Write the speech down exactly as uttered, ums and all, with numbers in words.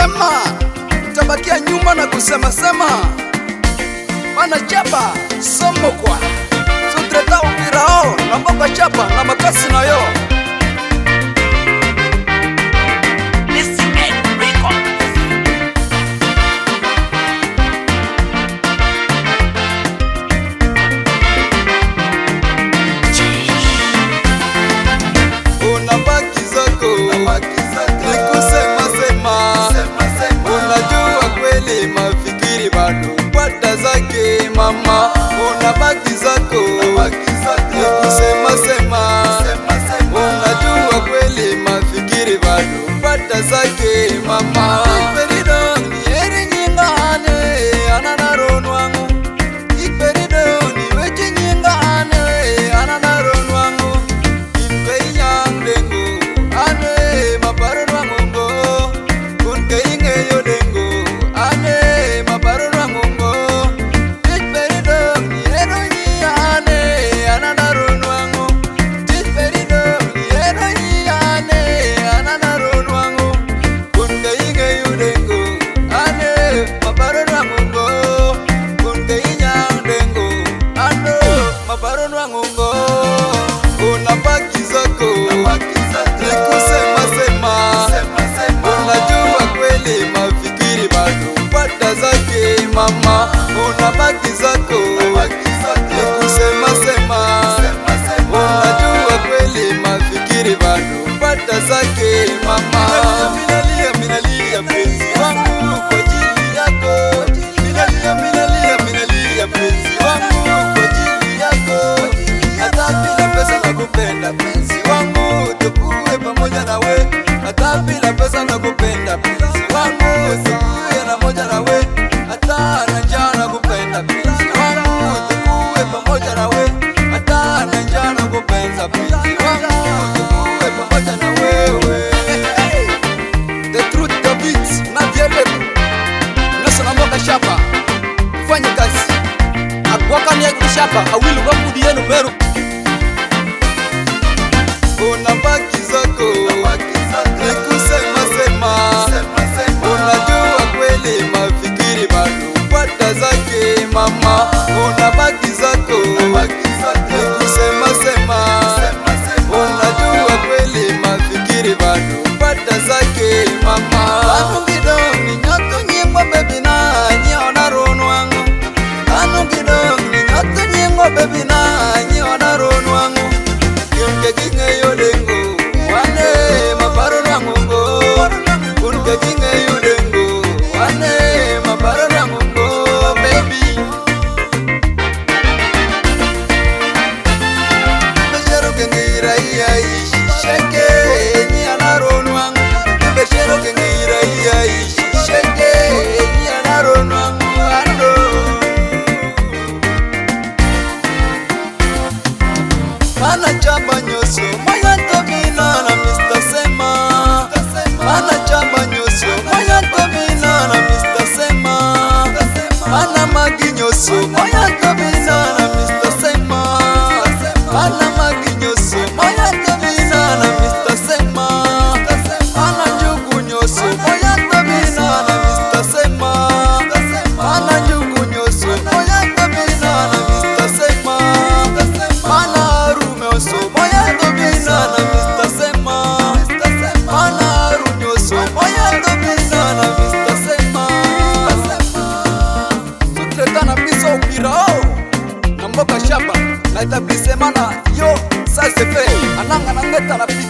sema, utabakia nyuma na kusema sema. Mana chapa somo kwa sutreta upirao na mboka chapa na makasi na yo. Unabaki zako nikusema sema, unajua kweli mafikiri bado pata zake mama. Unabaki zako nikusema sema, unajua kweli mafikiri bado pata zake mama. Iperido ni eri nyingane ananaro wangu, iperido ni wechi nyingane ananaro wangu. Unabaki zako nikusema sema, unajua kweli mafikiri bado pata zake mama. Unabaki zako nikusema sema, unajua kweli mafikiri bado pata zake mama. Minalia minalia penzi wangu kwa ajili yako, minalia minalia minalia penzi wangu kwa ajili yako. Hata bila pesa nakupenda penzi wangu, tukue pamoja nawe. Hata bila pesa nakupenda penzi wangu, tukue na moja nawe. Hata na njaa nakupenda penzi wangu, tukue pamoja nawe. Hata na njaa nakupenda penzi wangu, tukue pamoja na wewe. The truth the beats na dielebu Nasa na mboka shapa fanya kazi akwaka ni akishapa awilu wakudi yenu meru. Unabaki zako nikusema sema, unajua kweli mafikiri bado pata zake mama. Unabaki zako nikusema sema, unajua kweli mafikiri bado pata zake mama. Anu gidong ni nyoto nyimbo baby na nyiona rono wangu, anu gidong ni nyoto nyimbo baby na nyiona rono wangu. Kunke kinge yodengo wane maparo na mungo, kunke kinge yodengo wane maparo na mungo baby. Beshero kinge iraia ishi sheke ni anarono wangu, beshero kinge iraia ishi sheke ni anarono wangu ando. Mana chamba nyoso moya tobina na Mister Sema, mana chamba nyoso moya tobina na Mister Sema, mana magi nyoso moya tobina na Mister Sema, mana magi nyoso moya tobina na Mister Sema, mana njugu nyoso moya tobina na Mister Sema, mana njugu nyoso moya tobina na Mister Sema, mana arume oso moya tobina na Mister Sema, mana arume oso moya tobina na Mister Sema. Sutreta na biso upirao na mboka shamba na itabise mana yo sa sefe ananga na ngeta na